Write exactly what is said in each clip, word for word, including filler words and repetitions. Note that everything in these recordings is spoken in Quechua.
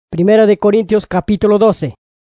Primera de Corintios capítulo doce.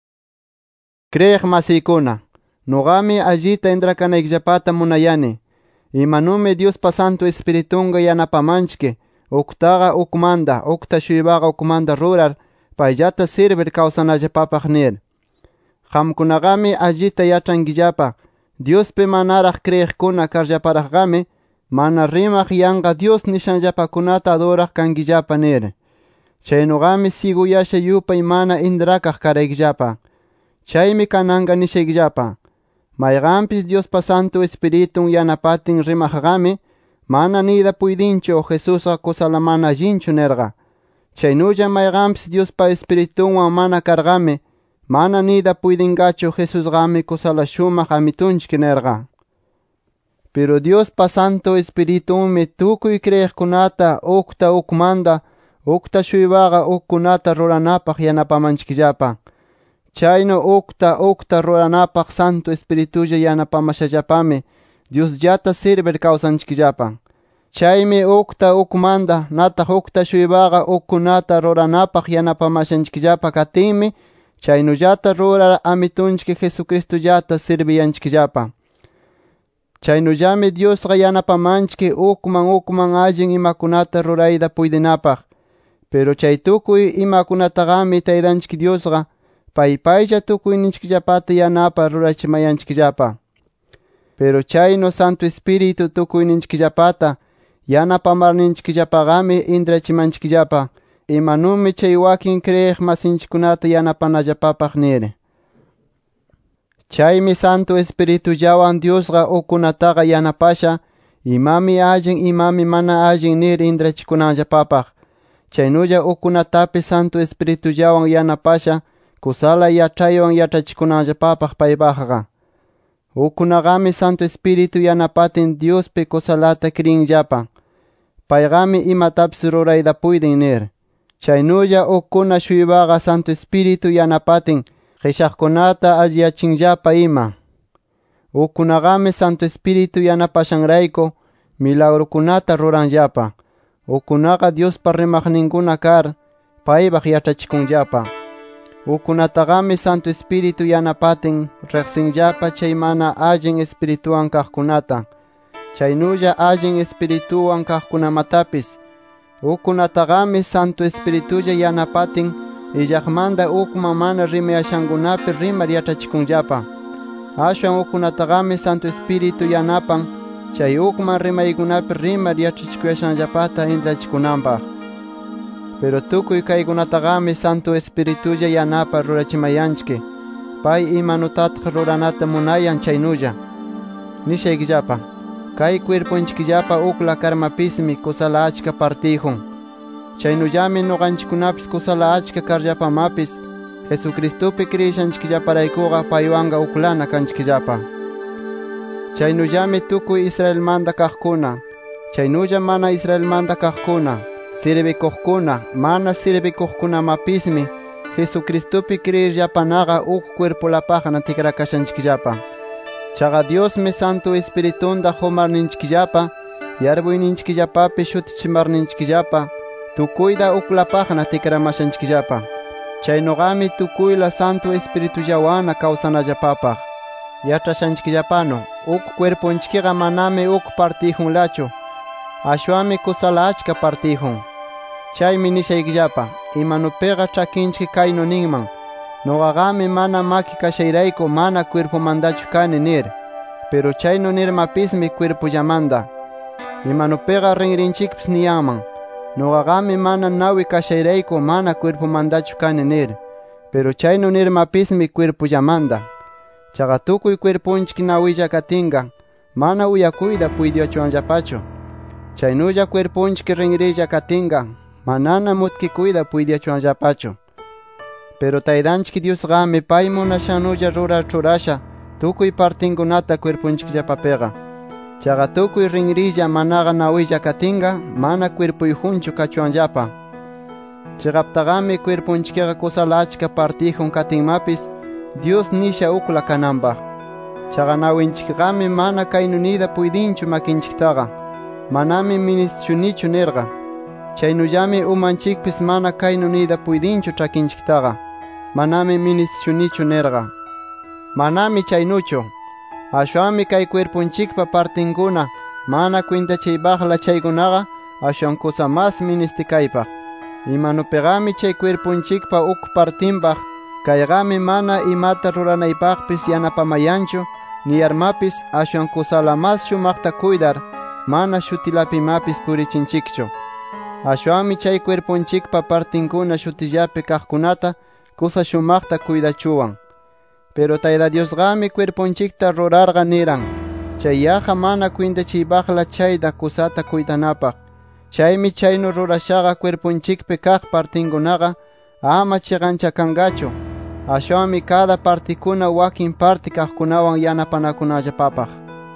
Creeg masikuna, nogami allita indrakanayllapata munayani. Imanume Dios pasanto espiritunga yanapamanchke, uktaga ukmanda, ukta shuybaga ukmanda rurar, payllata sirver kawsanallapapaq nir. Qamkunagami allita yachangillapa, Diospe manaraq creegkuna karllaparaqgami, mana rimaq yanqa Dios nishanllapakunata adoraq kankillapa nir. Chaynogami siguyasha yupay mana indrakaq karaykillapa. Chaymi kananga nishaykillapa. Mayqanpis Diospa Santo Espiritun yanapatin rimaqgami, mana nida puydinchu Jesusqa kusala mana allinchu nirqa. Chaynulla mayqanpis Diospa Espiritunwan mana karqami, mana nida puydingachu Jesusqami kusala shumaq amitunchik nirqa. Pero Diospa Santo Espiritunmi tukuy creegkunata ukta ukmanda, ukta shuybaga ukkunata ruranapaq yanapamanchikllapa. Chayno ukta ukta ruranapaq Santo Espiritulla yanapamashallapami Diosllata sirver kawsanchikllapa. Chaymi ukta ukmanda nataq ukta shuybaga ukkunata ruranapaq yanapamashanchikllapa katinmi, chaynullata rurar amitunchik Jesucristollata sirviyanchikllapa. Chaynullami Diosqa yanapamanchik ukman ukman allin imakunata rurayta puydinapaq. Pero chay tukuy imakunataqami Taytanchik Diosqa pay paylla tukuyninchikllapata yanapa rurachimayanchikllapa. Pero chayno Santo Espíritu tukuyninchikllapata yanapamarninchikllapaqami intrachimanchikllapa, imanumi chay wakin creeg masinchikkunata yanapanallapapaq nir. Chaymi Santo Espiritullawan Diosqa ukkunataqa yanapasha, imami allin imami mana allin nir intrachikunanllapapaq. Chaynulla ukkunatapis Santo Espiritullawan yanapasha, kusala yachaywan yachachikunanllapapaq paypaqqa. Ukkunaqami Santo Espiritu yanapatin Diospi kusalata krinllapa. Payqami imatapis rurayta puydin nir. Chaynulla ukkuna shuybaqa Santo Espiritu yanapatin qishaqkunata alliyachinllapa ima. Ukkunaqami Santo Espiritu yanapashanrayku milagrukunata ruranllapa. Ukkunaqa Diospa rimaqninkuna kar, paypaq yachachikunllapa. Ukkunataqami Santo Espiritu yanapatin riqsinllapa chay mana allin espirituwan kaqkunata. Chaynulla allin espirituwan kaqkunamatapis. Ukkunataqami Santo Espiritulla yanapatin illaqmanta ukman mana rimayashankunapi rimar yachachikunllapa. Ashwan ukkunataqami Santo Espiritu yanapan chay ukman rimaykunapi rimar yachachikuyashanllapata intrachikunanpaq. Pero tukuy kaykunataqami Santo Espiritulla yanapa rurachimayanchik, pay imanutataq ruranata munayan chaynulla. Nishaykillapa, kay cuerpunchikllapa ukla karmapismi kusala achka partijun. Chaynullami nuqanchikkunapis kusala achka karllapamapis, Jesucristopi kriyishanchikllaparaykuqa paywanqa uklana kanchikllapa. Chaynullami tukuy Israelmanta kaqkuna, chaynulla mana Israelmanta kaqkuna, sirvikuqkuna, mana sirvikuqkunamapismi, Jesucristopi kriyirllapanaqa uk cuerpolapaqna tikrakashanchikllapa. Chaqa Diosmi Santo Espiritunta humarninchikllapa, yarpuyninchikllapapi shutichimarninchikllapa, tukuyta uklapaqna tikramashanchikllapa. Chaynogami tukuyla Santo Espiritullawanna kawsanallapapaq. Yachashanchikllapano, uk cuerpunchikqa manami uk partijunlachu, ashwami kusala achka partijun. Chaymi nishaykillapa, imanupiqa chakinchik kaynu ninman, noqaqami mana maki kashayrayku mana cuerpomantachu kani nir, pero chaynu nirmapismi cuerpullamanta. Imanupiqa rinrinchikpis niyanman, noqaqami mana nawi kashayrayku mana cuerpomantachu kani nir, pero chaynu nirmapismi cuerpullamanta. Chaqa tukuy cuerpunchik nawilla katinqa, mana uyakuyta puydiachuwanllapachu. Chaynulla cuerpunchik rinrilla katinqa, manana mutkikuyta puydiachuwanllapachu. Pero Taytanchik Diosqami pay munashannulla rurar churasha tukuy partinkunata cuerpunchikllapapiqa. Chaqa tukuy rinrilla manaqa nawilla katinqa, mana cuerpuyjunchu kachuwanllapa. Chiqaptaqami cuerpunchikqa kusala achka partijun katinmapis, Dios nisha ukla kananpaq. Chaqa nawinchikqami mana kaynu nida puydinchu makinchiktaqa, manami ministishunichu nirqa. Chaynullami umanchikpis mana kaynu nida puydinchu trakinchiktaqa, manami ministishunichu nerqa. Manami chaynuchu, ashwanmi kay cuerpunchikpa partinkuna mana cuintachaybaqla chaykunaqa ashwan kusa mas ministikaypaq. Imanupegami chay cuerpunchikpa uk partinpaq kayqami mana imata ruranaypaqpis yanapamayanchu ni armapis ashwan kusala mas shumaqta cuidar mana shutilapimapis purichinchikchu. Ashwanmi chay cuerpunchikpa partinkuna shutillapi kaqkunata kusa shumaqta cuidachuwan. Pero Tayta Diosqami cuerpunchikta rurarqa niran, chay yaqa mana cuintachiybaqla chayta kusata cuidanapaq. Chaymi chaynu rurashaqa cuerpunchikpi kaq partinkunaqa ama chiqanchakangachu, ashwanmi cada partikuna wakin parti kaqkunawan yanapanakunallapapaq.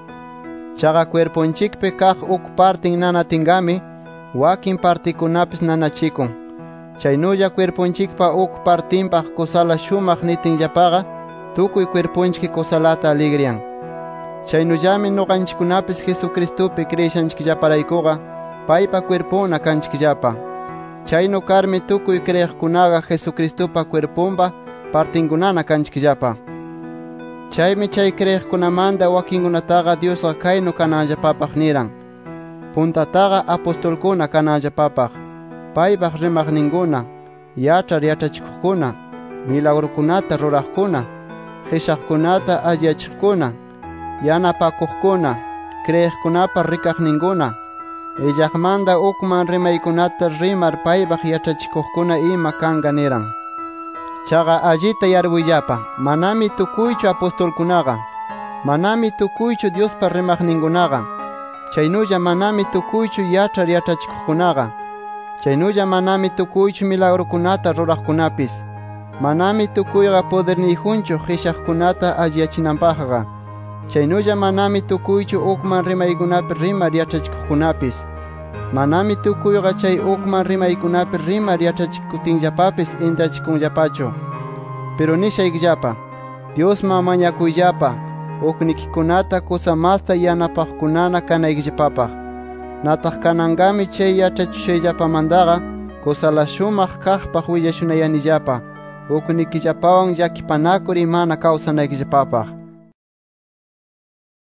Chaqa cuerpunchikpi kaq uk partin nanatingami wakin partikunapis nanachikun. Chaynulla cuerpunchikpa uk partinpaq kusala shumaq nitinllapaqa tukuy cuerpunchik kusalata alegrian. Chaynullami nuqanchikkunapis Jesucristupi kriyishanchikllaparaykuqa paypa cuerpuna kanchikllapa. Chaynu karmi tukuy kriyiqkunaqa Jesucristupa cuerpunpa partinkunana kanchikllapa. Chaymi chay kriyiqkunamanta wakinkunataqa Diosqa kaynu kananllapapaq niran: puntataqa apostolkuna kananllapapaq, paypaq rimaqninkuna, yach'ar yach'achikuqkuna, milagrukunata ruraqkuna, qishaqkunata alliyachiqkuna, yanapakuqkuna, kriyiqkunapa rikaqninkuna, illaqmanta ukman rimaykunata rimar paypaq yach'achikuqkuna ima kanqa niran. Chaqa allita yarpuyllapa, manami tukuychu apostolkunaqa, manami tukuychu Diospa rimaqninkunaqa, chaynulla manami tukuychu yach'ar yach'achikuqkunaqa, chaynulla manami tukuychu milagrukunata ruraqkunapis, manami tukuyqa poderniyjunchu qishaqkunata alliyachinanpaqqa, chaynulla manami tukuychu ukman rimaykunapi rimar yach'achikuqkunapis, manami tukuyqa chay ukman rimaykunapi rimar yach'achikutinllapapis intrachikunllapachu. Pero nishaykillapa, Diosman mañakuyllapa uknikikunata kusa masta yanapaqkunana kanaykillapapaq. Nataq kananqami chay yachachishushayllapamantaqa kusala shumaq kaqpaq willashunayanillapa, uknikillapawan llakipanakur imana kawsanaykillapapaq.